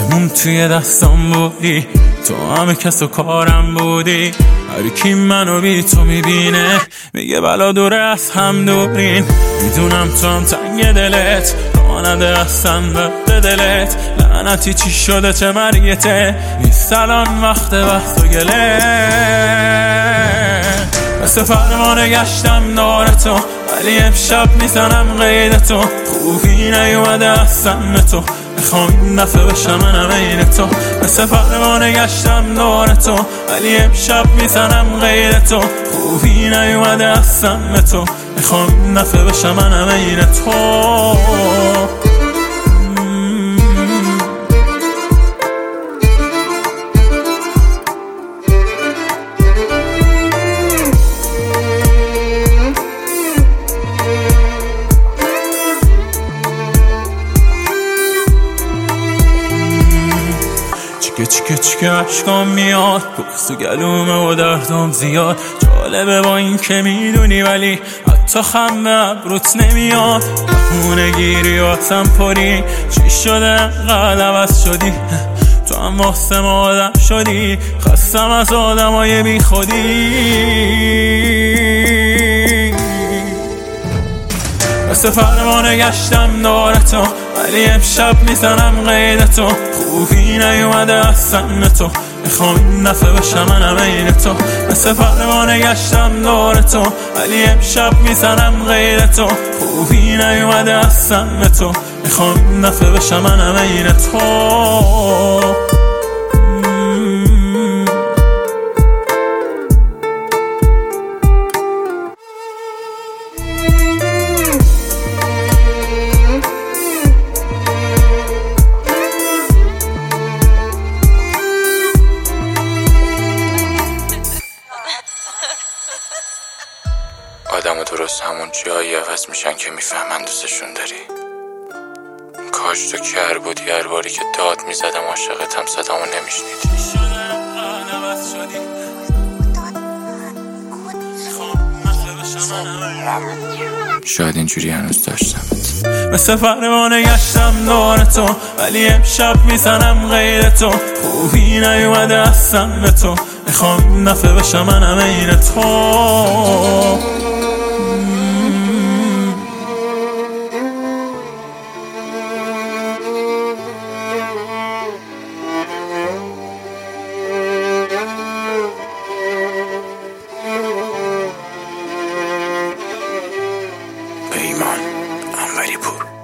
همون توی دستم بودی، تو همه کس و کارم بودی. هر کی منو بی تو میبینه میگه بلا دوره از هم دورین. میدونم تو هم تنگ دلت، رانده هستن به دلت. لعنتی چی شده چه مرگته، نیست الان وقت بحث و گله. مثل فرمانه گشتم دارتو، ولی امشب میزنم قیدتو. خوبی نیومده از سم تو، میخوام این دفعه بشم منم این تو. مثل فرمانه گشتم دارتو، ولی امشب میزنم قیدتو. خوبی نیومده از سم تو، میخوام این دفعه بشم منم این تو. چیکه عشقام میاد، بغض گلومه و دردم زیاد. جالبه با این که میدونی ولی حتی خم به ابروت نمیاد. بهونه گیری و تم پری، چی شده انقدر عوض شدی؟ تو هم واسه ما آدم شدی، خستم از آدمای بی خودی. مثل فرمانه گشتم دارتو، ولی امشب میزنم قیدتو. خوبی نیومده از سم تو، میخوام این دفعه بشم منم این تو. مثل فرمانه گشتم دارتو، ولی امشب میزنم قیدتو. خوبی نیومده از سم تو، میخوام این دفعه بشم منم این تو. آدم درست همون جایی عوض میشن که میفهمن دوستشون داری. کاش تو کر بودی، هر باری که داد میزدم عاشقتم صدامو نمیشنیدی. شاید اینجوری هنوز داشتمت. مثل فرمانه گشتم دارتو، ولی امشب میزنم غیرتو. خوبی نیومده از سم تو، میخوام این دفعه بشم منم این تو. پیمان انوری پور.